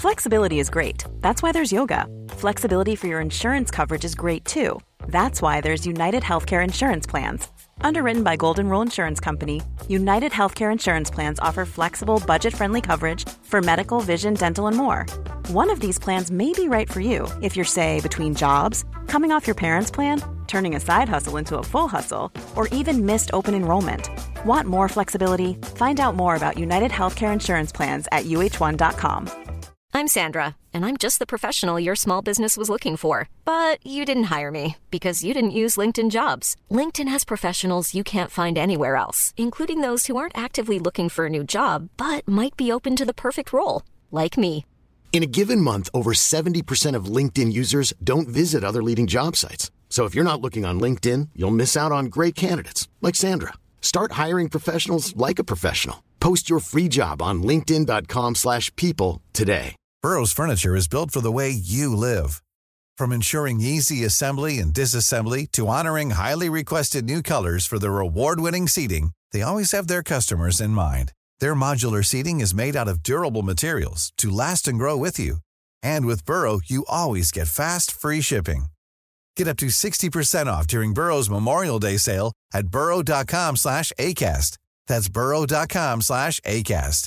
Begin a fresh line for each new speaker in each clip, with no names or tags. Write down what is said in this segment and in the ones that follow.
Flexibility is great. That's why there's yoga. Flexibility for your insurance coverage is great too. That's why there's United Healthcare Insurance Plans. Underwritten by Golden Rule Insurance Company, United Healthcare Insurance Plans offer flexible, budget-friendly coverage for medical, vision, dental, and more. One of these plans may be right for you if you're, say, between jobs, coming off your parents' plan, turning a side hustle into a full hustle, or even missed open enrollment. Want more flexibility? Find out more about United Healthcare Insurance Plans at uh1.com.
I'm Sandra, and I'm just the professional your small business was looking for. But you didn't hire me because you didn't use LinkedIn Jobs. LinkedIn has professionals you can't find anywhere else, including those who aren't actively looking for a new job, but might be open to the perfect role, like me.
In a given month, over 70% of LinkedIn users don't visit other leading job sites. So if you're not looking on LinkedIn, you'll miss out on great candidates like Sandra. Start hiring professionals like a professional. Post your free job on linkedin.com/people today.
Burrow's furniture is built for the way you live. From ensuring easy assembly and disassembly to honoring highly requested new colors for their award-winning seating, they always have their customers in mind. Their modular seating is made out of durable materials to last and grow with you. And with Burrow, you always get fast, free shipping. Get up to 60% off during Burrow's Memorial Day sale at burrow.com/ACAST. That's burrow.com/ACAST.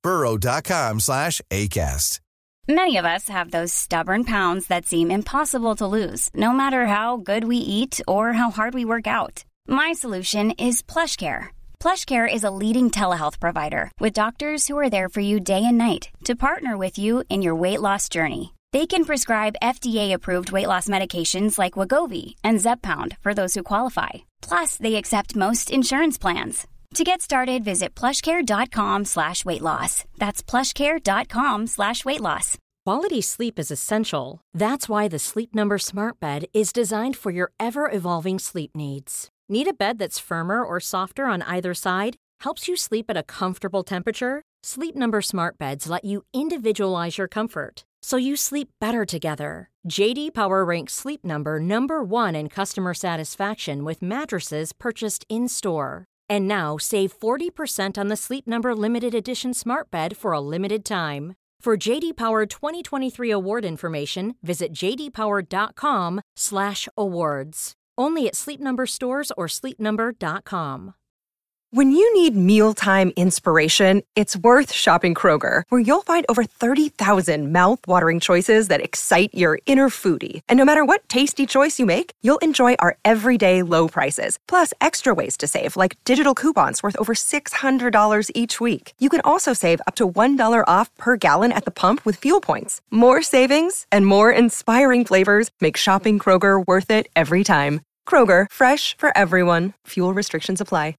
burrow.com/ACAST.
Many of us have those stubborn pounds that seem impossible to lose, no matter how good we eat or how hard we work out. My solution is PlushCare. PlushCare is a leading telehealth provider with doctors who are there for you day and night to partner with you in your weight loss journey. They can prescribe FDA-approved weight loss medications like Wegovy and Zepbound for those who qualify. Plus, they accept most insurance plans. To get started, visit plushcare.com/weightloss. That's plushcare.com/weightloss.
Quality sleep is essential. That's why the Sleep Number Smart Bed is designed for your ever-evolving sleep needs. Need a bed that's firmer or softer on either side? Helps you sleep at a comfortable temperature? Sleep Number Smart Beds let you individualize your comfort, so you sleep better together. J.D. Power ranks Sleep Number #1 in customer satisfaction with mattresses purchased in-store. And now, save 40% on the Sleep Number Limited Edition Smart Bed for a limited time. For J.D. Power 2023 award information, visit jdpower.com/awards. Only at Sleep Number stores or sleepnumber.com.
When you need mealtime inspiration, it's worth shopping Kroger, where you'll find over 30,000 mouth-watering choices that excite your inner foodie. And no matter what tasty choice you make, you'll enjoy our everyday low prices, plus extra ways to save, like digital coupons worth over $600 each week. You can also save up to $1 off per gallon at the pump with fuel points. More savings and more inspiring flavors make shopping Kroger worth it every time. Kroger, fresh for everyone. Fuel restrictions apply.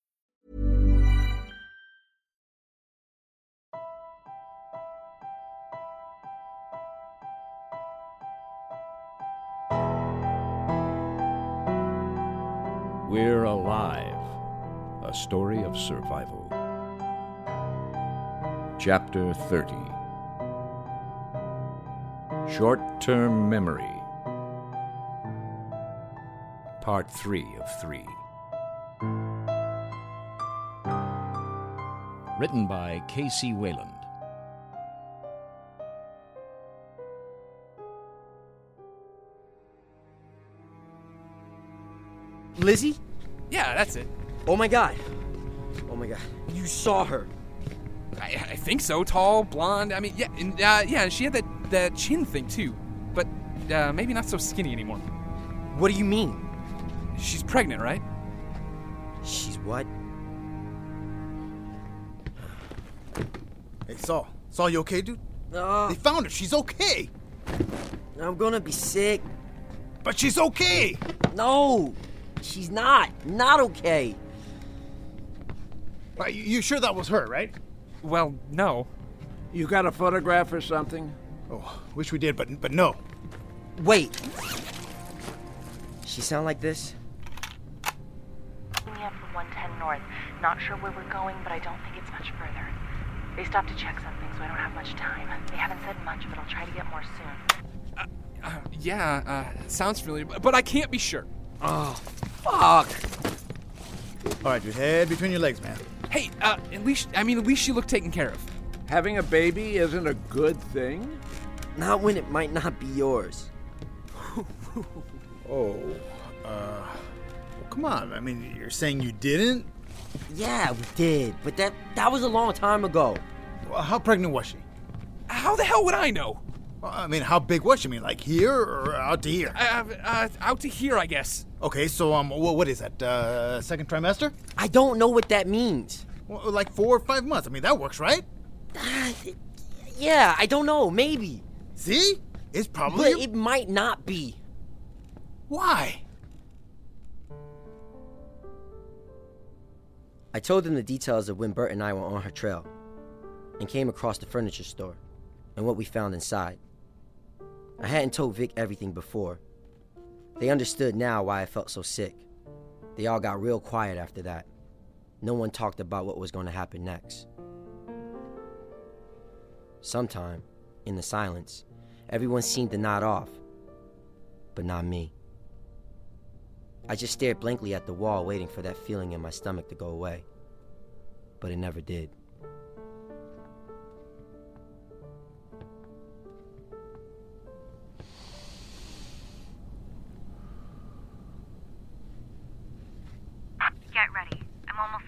We're Alive, a story of survival. Chapter 30. Short-term memory. Part 3 of 3. Written by K.C. Wayland.
Lizzie?
Yeah, that's it.
Oh my god. Oh my god. You saw her.
I think so. Tall, blonde. I mean, yeah, and, yeah. She had that chin thing too, but maybe not so skinny anymore.
What do you mean?
She's pregnant, right?
She's what?
Hey, Saul, you okay, dude? They found her. She's okay.
I'm gonna be sick.
But she's okay.
No, she's not. Not okay.
You sure that was her, right?
Well, no.
You got a photograph or something?
Oh, wish we did, but no.
Wait. She sound like this?
Me up from 110 North. Not sure where we're going, but I don't think it's much further. They stopped to check something, so I don't have much time. They haven't said much, but I'll try to get more soon.
Sounds familiar, but I can't be sure.
Oh, fuck.
All right, dude, head between your legs, man.
Hey, at least she looked taken care of.
Having a baby isn't a good thing?
Not when it might not be yours.
Well, come on. I mean, you're saying you didn't?
Yeah, we did, but that was a long time ago.
Well, how pregnant was she?
How the hell would I know?
Well, I mean, how big was she? I mean, like here or out to here?
Out to here, I guess.
Okay, so, what is that, second trimester?
I don't know what that means.
Well, like 4 or 5 months. I mean, that works, right?
Yeah, I don't know, maybe.
See? It's probably...
But it might not be.
Why?
I told them the details of when Bert and I were on her trail and came across the furniture store and what we found inside. I hadn't told Vic everything before. They understood now why I felt so sick. They all got real quiet after that. No one talked about what was going to happen next. Sometime, in the silence, everyone seemed to nod off, but not me. I just stared blankly at the wall, waiting for that feeling in my stomach to go away. But it never did.
Get ready. I'm almost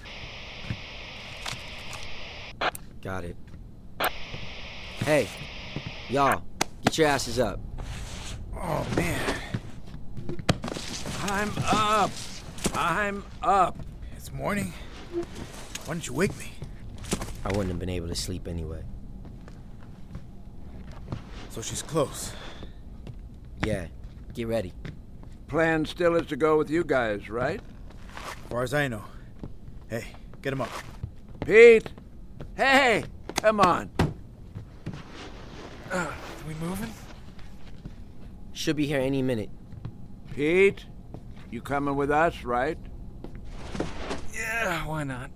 there.
Got it. Hey, y'all, get your asses up.
Oh, man.
I'm up.
It's morning. Why didn't you wake me?
I wouldn't have been able to sleep anyway.
So she's close.
Yeah, get ready.
Plan still is to go with you guys, right?
As far as I know. Hey, get him up.
Pete! Hey! Come on.
Are we moving?
Should be here any minute.
Pete, you coming with us, right?
Yeah, why not?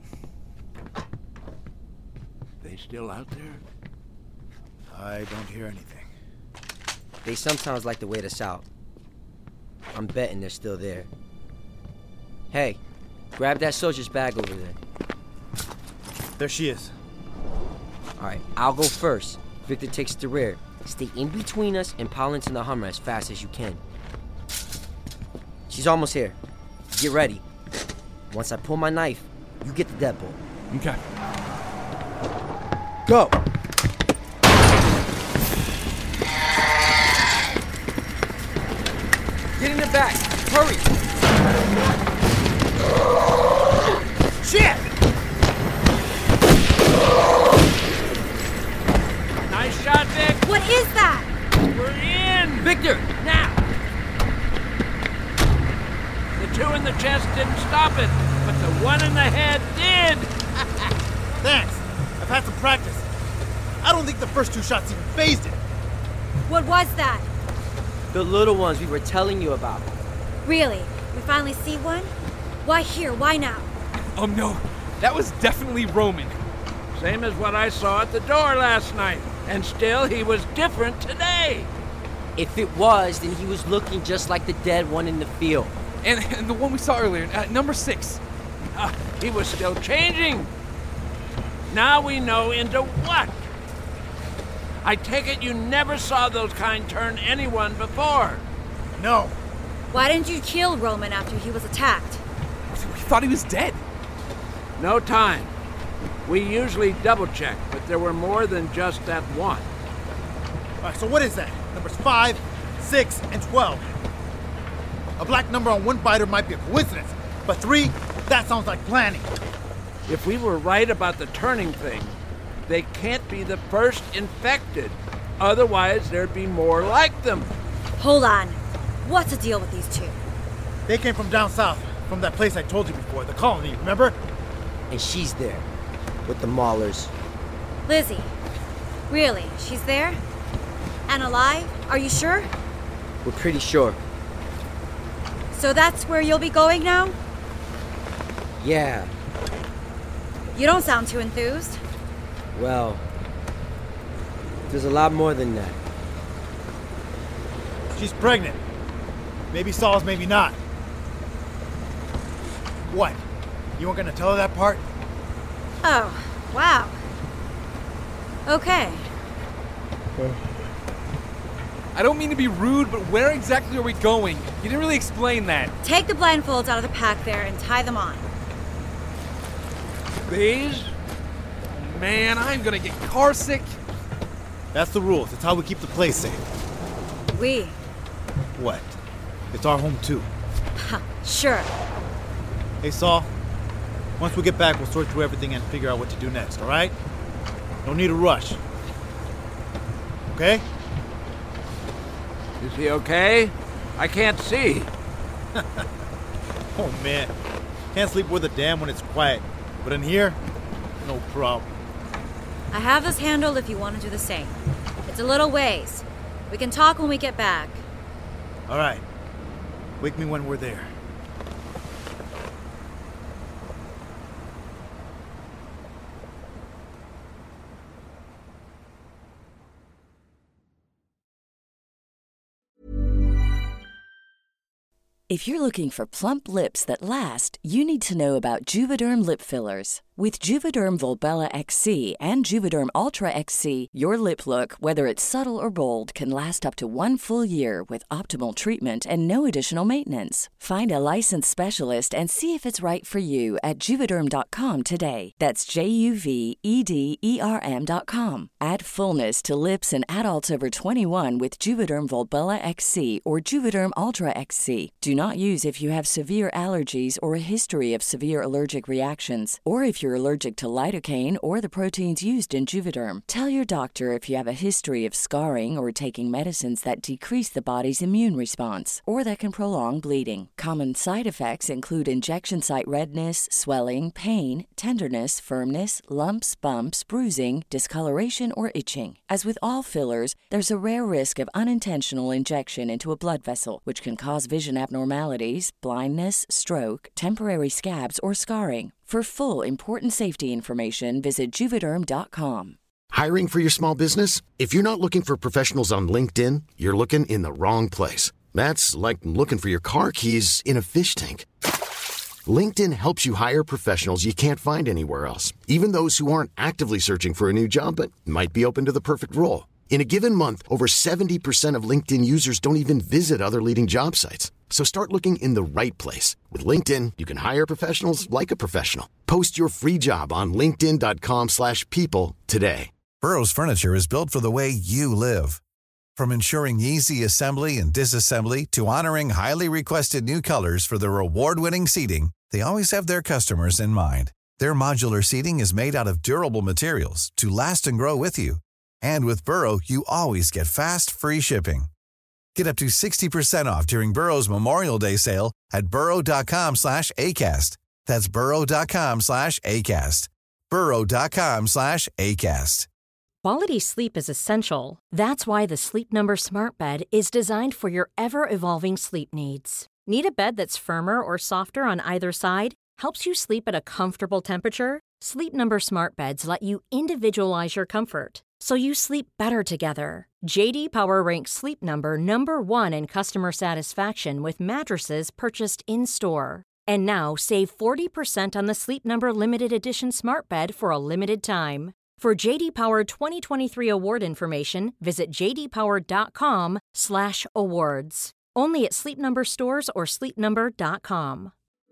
They still out there?
I don't hear anything.
They sometimes like to wait us out. I'm betting they're still there. Hey, grab that soldier's bag over there.
There she is.
All right, I'll go first. Victor takes the rear. Stay in between us and pile into the Hummer as fast as you can. She's almost here. Get ready. Once I pull my knife, you get the deadbolt.
Okay.
Go! Get in the back! Hurry!
Shit!
Nice shot, Vic!
What is that?
We're in!
Victor, now!
The two in the chest didn't stop it, but the one in the head did!
Thanks. I've had some practice. I don't think the first 2 shots even phased it.
What was that?
The little ones we were telling you about.
Really? We finally see one? Why here? Why now?
Oh no, that was definitely Roman.
Same as what I saw at the door last night. And still, he was different today.
If it was, then he was looking just like the dead one in the field.
And the one we saw earlier, number 6.
He was still changing. Now we know into what. I take it you never saw those kind turn anyone before.
No.
Why didn't you kill Roman after he was attacked?
We thought he was dead.
No time. We usually double-check, but there were more than just that one.
All right, so what is that? Numbers 5, 6, and 12. A black number on one biter might be a coincidence, but 3, that sounds like planning.
If we were right about the turning thing, they can't be the first infected. Otherwise, there'd be more like them.
Hold on. What's the deal with these two?
They came from down south, from that place I told you before, the colony, remember?
And she's there, with the Maulers.
Lizzie. Really? She's there? And alive? Are you sure?
We're pretty sure.
So that's where you'll be going now?
Yeah.
You don't sound too enthused.
Well, there's a lot more than that.
She's pregnant. Maybe Saul's, maybe not. What? You weren't gonna tell her that part?
Oh, wow. Okay.
I don't mean to be rude, but where exactly are we going? You didn't really explain that.
Take the blindfolds out of the pack there and tie them on.
These?
Man, I'm gonna get car sick.
That's the rules. It's how we keep the place safe. What? It's our home too.
Sure.
Hey, Saul. Once we get back, we'll sort through everything and figure out what to do next, all right? No need to rush. Okay?
Is he okay? I can't see.
Oh, man. Can't sleep worth a damn when it's quiet. But in here, no problem.
I have this handled if you want to do the same. It's a little ways. We can talk when we get back.
All right. Wake me when we're there.
If you're looking for plump lips that last, you need to know about Juvederm lip fillers. With Juvederm Volbella XC and Juvederm Ultra XC, your lip look, whether it's subtle or bold, can last up to 1 full year with optimal treatment and no additional maintenance. Find a licensed specialist and see if it's right for you at Juvederm.com today. That's JUVEDERM.com. Add fullness to lips in adults over 21 with Juvederm Volbella XC or Juvederm Ultra XC. Do not use if you have severe allergies or a history of severe allergic reactions, or if you're allergic to lidocaine or the proteins used in Juvederm. Tell your doctor if you have a history of scarring or taking medicines that decrease the body's immune response or that can prolong bleeding. Common side effects include injection site redness, swelling, pain, tenderness, firmness, lumps, bumps, bruising, discoloration, or itching. As with all fillers, there's a rare risk of unintentional injection into a blood vessel, which can cause vision abnormalities, blindness, stroke, temporary scabs, or scarring. For full important safety information, visit Juvederm.com.
Hiring for your small business? If you're not looking for professionals on LinkedIn, you're looking in the wrong place. That's like looking for your car keys in a fish tank. LinkedIn helps you hire professionals you can't find anywhere else, even those who aren't actively searching for a new job but might be open to the perfect role. In a given month, over 70% of LinkedIn users don't even visit other leading job sites. So start looking in the right place. With LinkedIn, you can hire professionals like a professional. Post your free job on linkedin.com/people today.
Burrow's furniture is built for the way you live. From ensuring easy assembly and disassembly to honoring highly requested new colors for their award-winning seating, they always have their customers in mind. Their modular seating is made out of durable materials to last and grow with you. And with Burrow, you always get fast, free shipping. Get up to 60% off during Burrow's Memorial Day sale at burrow.com/ACAST. That's burrow.com/ACAST. burrow.com/ACAST.
Quality sleep is essential. That's why the Sleep Number Smart Bed is designed for your ever-evolving sleep needs. Need a bed that's firmer or softer on either side? Helps you sleep at a comfortable temperature? Sleep Number Smart Beds let you individualize your comfort, so you sleep better together. J.D. Power ranks Sleep Number #1 in customer satisfaction with mattresses purchased in-store. And now save 40% on the Sleep Number Limited Edition Smart Bed for a limited time. For J.D. Power 2023 award information, visit jdpower.com/awards. Only at Sleep Number stores or sleepnumber.com.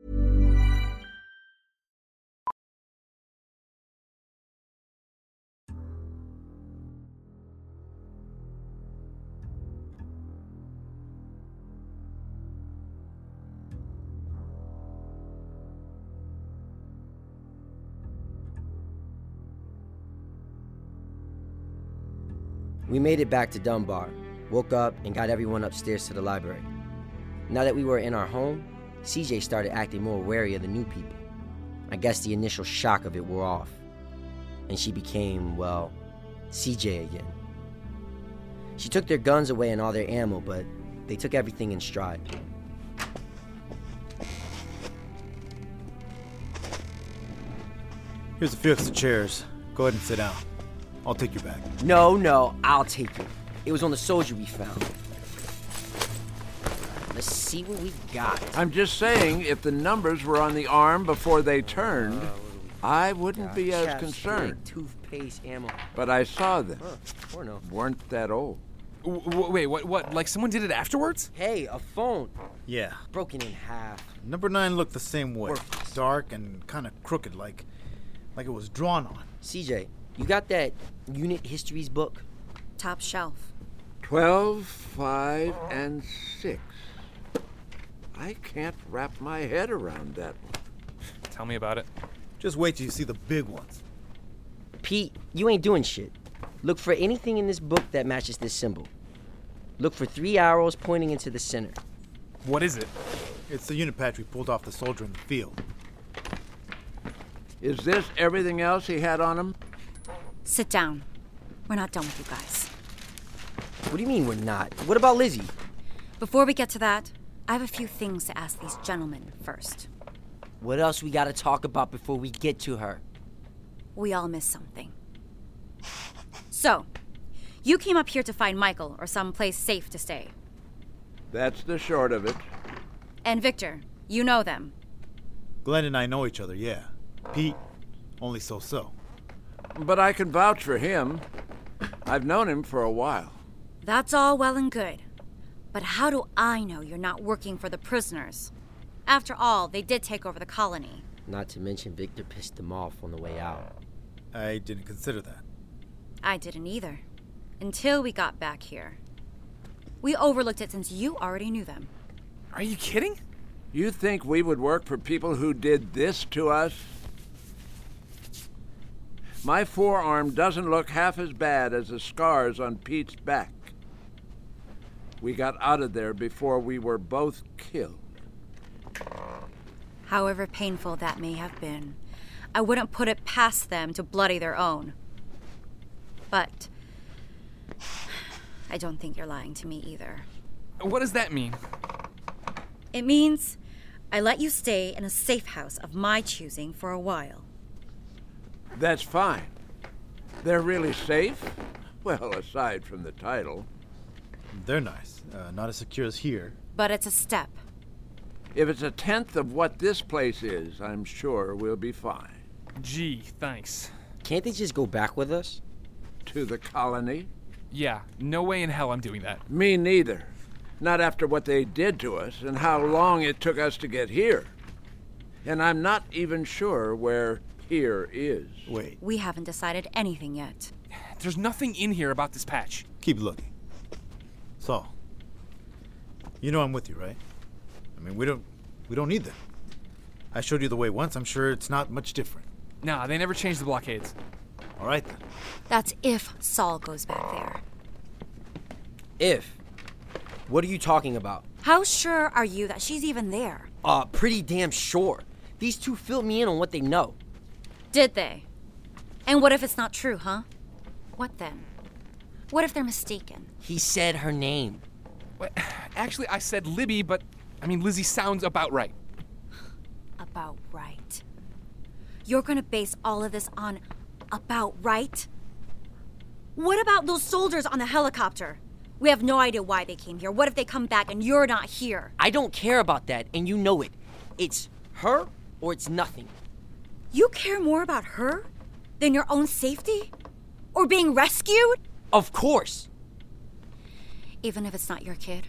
We made it back to Dunbar, woke up, and got everyone upstairs to the library. Now that we were in our home, CJ started acting more wary of the new people. I guess the initial shock of it wore off, and she became, well, CJ again. She took their guns away and all their ammo, but they took everything in stride.
Here's a few extra chairs. Go ahead and sit down. I'll take your bag.
No, I'll take it. It was on the soldier we found. Let's see what we got.
I'm just saying, if the numbers were on the arm before they turned, I wouldn't be as concerned.
Toothpaste, ammo.
But I saw them.
Or no.
Weren't that old.
Wait, what? Like someone did it afterwards?
Hey, a phone.
Yeah.
Broken in half.
Number 9 looked the same way.
Worthless.
Dark and kind of crooked, like it was drawn on.
CJ, you got that unit histories book?
Top shelf.
12, 5, and 6. I can't wrap my head around that one.
Tell me about it.
Just wait till you see the big ones.
Pete, you ain't doing shit. Look for anything in this book that matches this symbol. Look for 3 arrows pointing into the center.
What is it?
It's the unit patch we pulled off the soldier in the field.
Is this everything else he had on him?
Sit down. We're not done with you guys.
What do you mean we're not? What about Lizzie?
Before we get to that, I have a few things to ask these gentlemen first.
What else we gotta talk about before we get to her?
We all missed something. So, you came up here to find Michael or some place safe to stay.
That's the short of it.
And Victor, you know them.
Glenn and I know each other, yeah. Pete, only so-so.
But I can vouch for him. I've known him for a while.
That's all well and good. But how do I know you're not working for the prisoners? After all, they did take over the colony.
Not to mention Victor pissed them off on the way out.
I didn't consider that.
I didn't either. Until we got back here. We overlooked it since you already knew them.
Are you kidding?
You think we would work for people who did this to us? My forearm doesn't look half as bad as the scars on Pete's back. We got out of there before we were both killed.
However painful that may have been, I wouldn't put it past them to bloody their own. But I don't think you're lying to me either.
What does that mean?
It means I let you stay in a safe house of my choosing for a while.
That's fine. They're really safe? Well, aside from the title.
They're nice. Not as secure as here.
But it's a step.
If it's a tenth of what this place is, I'm sure we'll be fine.
Gee, thanks.
Can't they just go back with us?
To the colony?
Yeah, no way in hell I'm doing that.
Me neither. Not after what they did to us and how long it took us to get here. And I'm not even sure where here is.
Wait.
We haven't decided anything yet.
There's nothing in here about this patch.
Keep looking. Saul, you know I'm with you, right? I mean, we don't need them. I showed you the way once. I'm sure it's not much different.
Nah, they never changed the blockades.
All right, then.
That's if Saul goes back there.
If? What are you talking about?
How sure are you that she's even there?
Pretty damn sure. These two filled me in on what they know.
Did they? And what if it's not true, huh? What then? What if they're mistaken?
He said her name.
Actually, I said Libby, but, Lizzie sounds about right.
About right. You're gonna base all of this on about right? What about those soldiers on the helicopter? We have no idea why they came here. What if they come back and you're not here?
I don't care about that, and you know it. It's her or it's nothing.
You care more about her than your own safety? Or being rescued?
Of course.
Even if it's not your kid?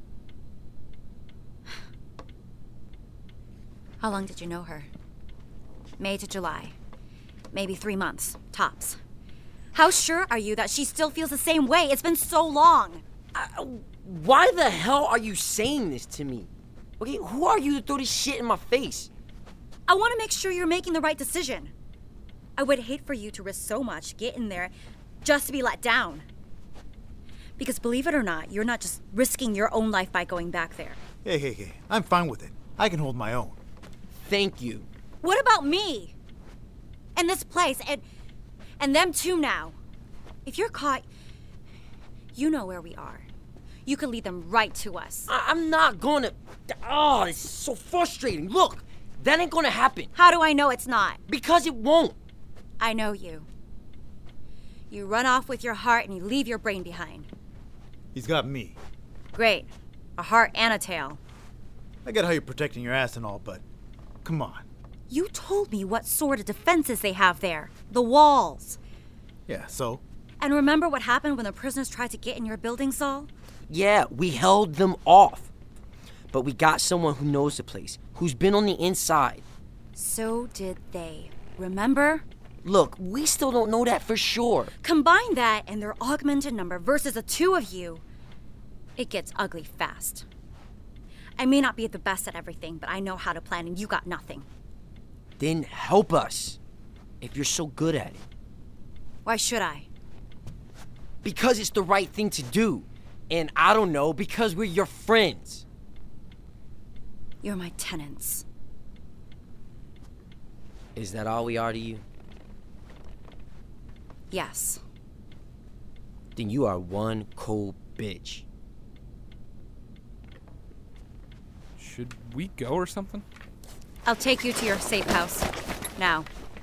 How long did you know her? May to July. Maybe 3 months, tops. How sure are you that she still feels the same way? It's been so long.
Why the hell are you saying this to me? Okay, who are you to throw this shit in my face?
I want to make sure you're making the right decision. I would hate for you to risk so much, get in there, just to be let down. Because believe it or not, you're not just risking your own life by going back there.
Hey. I'm fine with it. I can hold my own.
Thank you.
What about me? And this place, and them too now. If you're caught, you know where we are. You could lead them right to us.
I'm not gonna... Oh, this is so frustrating. Look, that ain't gonna happen.
How do I know it's not?
Because it won't.
I know you. You run off with your heart and you leave your brain behind.
He's got me.
Great. A heart and a tail.
I get how you're protecting your ass and all, but come on.
You told me what sort of defenses they have there. The walls.
Yeah, so?
And remember what happened when the prisoners tried to get in your building, Saul?
Yeah, we held them off. But we got someone who knows the place, who's been on the inside.
So did they. Remember?
Look, we still don't know that for sure.
Combine that and their augmented number versus the two of you. It gets ugly fast. I may not be the best at everything, but I know how to plan, and you got nothing.
Then help us, if you're so good at it.
Why should I?
Because it's the right thing to do. And I don't know, because we're your friends.
You're my tenants.
Is that all we are to you?
Yes.
Then you are one cold bitch.
Should we go or something?
I'll take you to your safe house. Now.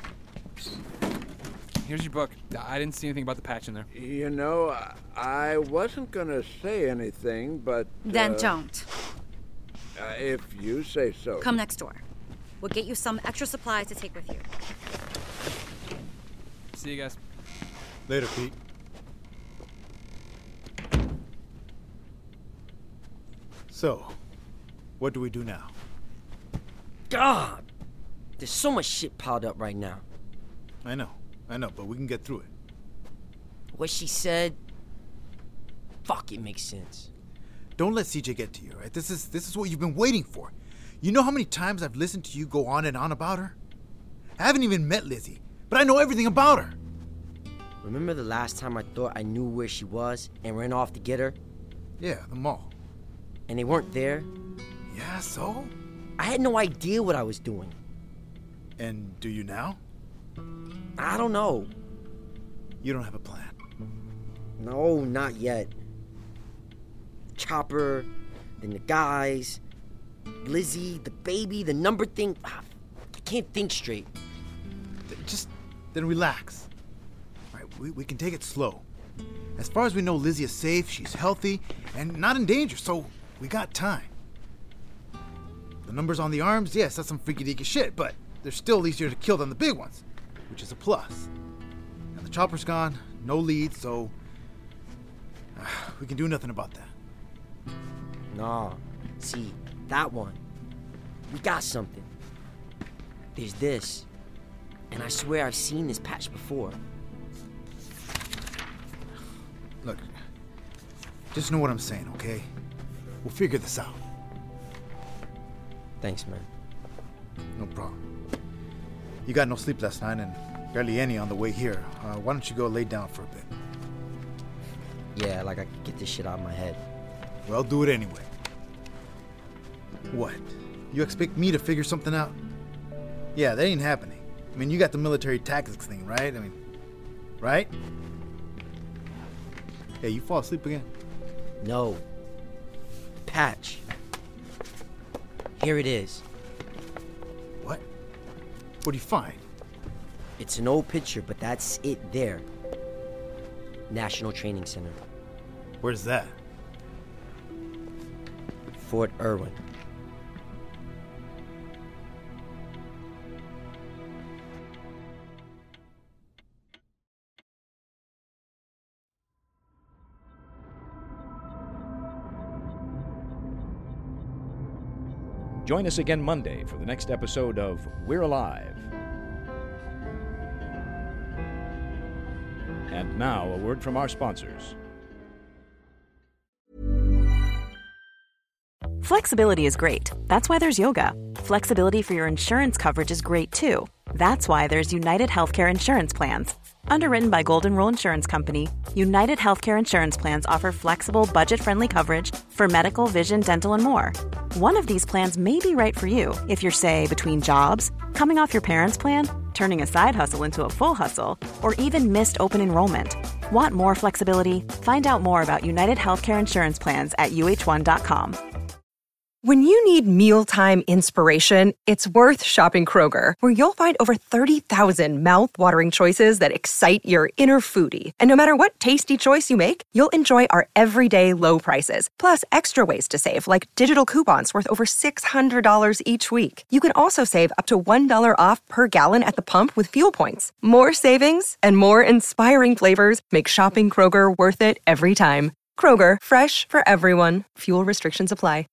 Here's your book. I didn't see anything about the patch in there.
You know, I wasn't gonna say anything, but...
Then don't.
If you say so.
Come next door. We'll get you some extra supplies to take with you.
See you guys.
Later, Pete. So, what do we do now?
God! There's so much shit piled up right now.
I know, but we can get through it.
What she said... Fuck, it makes sense.
Don't let CJ get to you, right? This is what you've been waiting for. You know how many times I've listened to you go on and on about her? I haven't even met Lizzie, but I know everything about her.
Remember the last time I thought I knew where she was and ran off to get her?
Yeah, the mall.
And they weren't there?
Yeah, so?
I had no idea what I was doing.
And do you now?
I don't know.
You don't have a plan?
No, not yet. Chopper, then the guys, Lizzie, the baby, the number thing. I can't think straight.
Then relax. All right, we can take it slow. As far as we know, Lizzie is safe, she's healthy, and not in danger, so we got time. The numbers on the arms, yes, that's some freaky-deaky shit, but they're still easier to kill than the big ones, which is a plus. And the chopper's gone, no leads, so we can do nothing about that.
Nah, see, that one. We got something. There's this. And I swear I've seen this patch before.
Look, just know what I'm saying, okay? We'll figure this out.
Thanks, man.
No problem. You got no sleep last night and barely any on the way here. Why don't you go lay down for a bit?
Yeah, like I could get this shit out of my head.
Well, do it anyway. What? You expect me to figure something out? Yeah, that ain't happening. I mean, you got the military tactics thing, right? I mean, right? Hey, you fall asleep again?
No. Patch. Here it is.
What? What do you find?
It's an old picture, but that's it there. National Training Center.
Where's that?
Fort Irwin.
Join us again Monday for the next episode of We're Alive. And now, a word from our sponsors.
Flexibility is great. That's why there's yoga. Flexibility for your insurance coverage is great too. That's why there's United Healthcare Insurance Plans. Underwritten by Golden Rule Insurance Company, United Healthcare Insurance Plans offer flexible, budget-friendly coverage for medical, vision, dental, and more. One of these plans may be right for you if you're, say, between jobs, coming off your parents' plan, turning a side hustle into a full hustle, or even missed open enrollment. Want more flexibility? Find out more about United Healthcare Insurance Plans at uh1.com.
When you need mealtime inspiration, it's worth shopping Kroger, where you'll find over 30,000 mouth-watering choices that excite your inner foodie. And no matter what tasty choice you make, you'll enjoy our everyday low prices, plus extra ways to save, like digital coupons worth over $600 each week. You can also save up to $1 off per gallon at the pump with fuel points. More savings and more inspiring flavors make shopping Kroger worth it every time. Kroger, fresh for everyone. Fuel restrictions apply.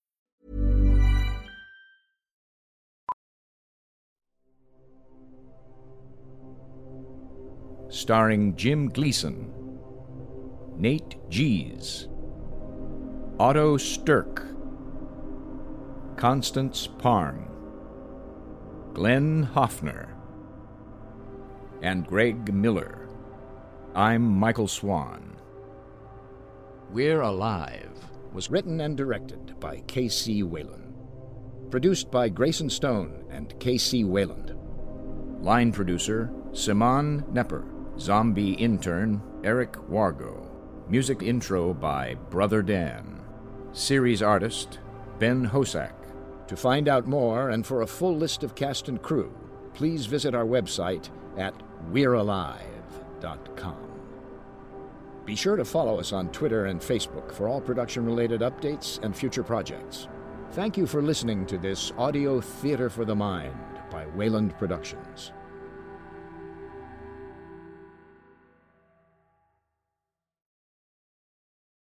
Starring Jim Gleason, Nate Gies, Otto Stirk, Constance Parn, Glenn Hoffner, and Greg Miller. I'm Michael Swan. We're Alive was written and directed by K.C. Wayland. Produced by Grayson Stone and K.C. Wayland. Line producer, Simon Nepper. Zombie intern, Eric Wargo. Music intro by Brother Dan. Series artist, Ben Hosak. To find out more and for a full list of cast and crew, please visit our website at we'realive.com. Be sure to follow us on Twitter and Facebook for all production-related updates and future projects. Thank you for listening to this audio theater for the mind by Wayland Productions.